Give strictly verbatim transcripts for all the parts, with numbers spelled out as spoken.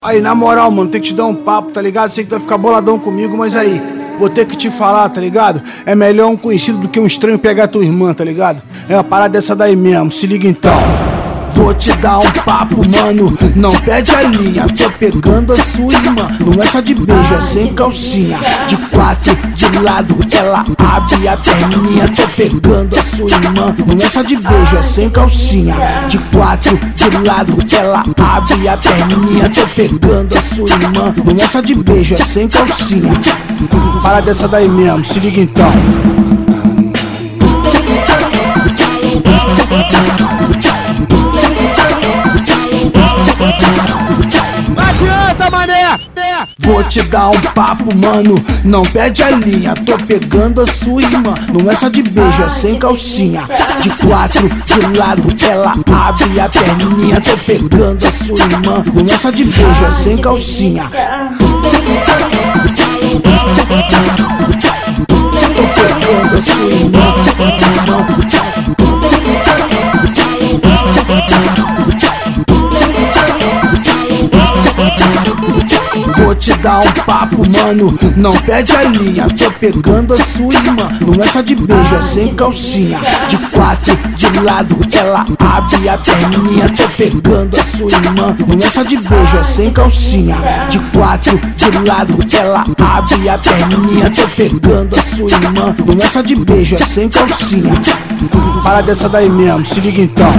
Aí, na moral, mano, tem que te dar um papo, tá ligado? Sei que tu vai ficar boladão comigo, mas aí, vou ter que te falar, tá ligado? É melhor um conhecido do que um estranho pegar tua irmã, tá ligado? É uma parada dessa daí mesmo, se liga então. Vou te dar um papo, mano, não perde a linha. Tô pegando a sua irmã, não é só de beijo, é sem calcinha. De quatro, de lado, ela abre a perninha. Tô pegando a sua irmã, não é só de beijo, é sem calcinha. De quatro, de lado, ela abre a perninha. Tô pegando a sua irmã, não é só de beijo, é sem calcinha. Para dessa daí mesmo, se liga então. Adianta, mané! Vou te dar um papo, mano, não perde a linha. Tô pegando a sua irmã, não é só de beijo, é sem calcinha. De quatro, de lado, ela abre a perninha. Tô pegando a sua irmã, não é só de beijo, é sem calcinha. Tô pegando a sua irmã, vou te dar um papo, mano, não perde a linha. Tô pegando a sua irmã, não é só de beijo, é sem calcinha. De quatro, de lado, ela abre a perninha. Tô pegando a sua irmã, não é só de beijo, é sem calcinha. De quatro, de lado, ela abre a perninha. Tô pegando a sua irmã, não é só de beijo, é sem calcinha. Para dessa daí mesmo, se liga então.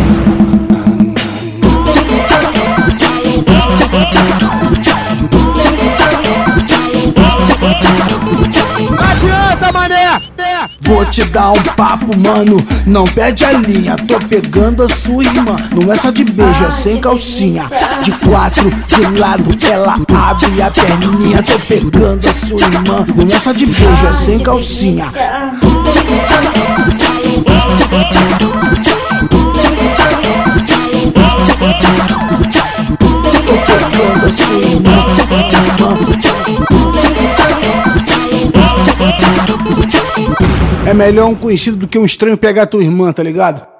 Adianta, mané! Vou te dar um papo, mano, não perde a linha. Tô pegando a sua irmã, não é só de beijo, é sem calcinha. De quatro, de lado, ela abre a perninha. Tô pegando a sua irmã, não é só de beijo, é sem calcinha. Tô pegando a sua irmã. É melhor um conhecido do que um estranho pegar tua irmã, tá ligado?